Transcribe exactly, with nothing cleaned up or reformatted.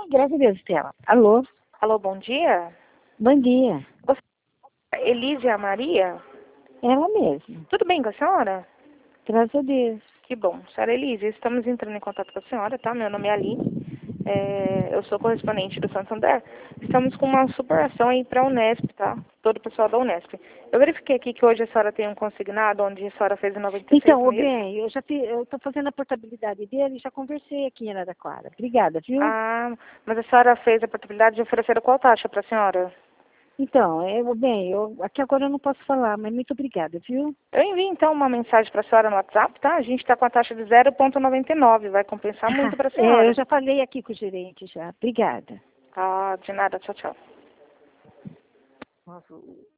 graças a Deus, Estela. Alô? Alô, bom dia. Bom dia. Você é Elísia Maria? Ela mesma. Tudo bem com a senhora? Graças a Deus. Que bom. Senhora Elísia, estamos entrando em contato com a senhora, tá? Meu nome é Aline. É, eu sou correspondente do Santander. Estamos com uma super ação aí para a Unesp, tá? Todo o pessoal da Unesp. Eu verifiquei aqui que hoje a senhora tem um consignado onde a senhora fez noventa e seis Então, ô mil. bem, eu já fiz, eu tô fazendo a portabilidade dele e já conversei aqui em Araraquara. Obrigada, viu? Ah, mas a senhora fez a portabilidade de oferecer qual taxa para a senhora? Então, eu, bem, eu, aqui agora eu não posso falar, mas muito obrigada, viu? Eu envio então uma mensagem para a senhora no WhatsApp, tá? A gente está com a taxa de zero vírgula noventa e nove, vai compensar muito para a senhora. É, eu já falei aqui com o gerente já. Obrigada. Ah, de nada, tchau, tchau. Nossa,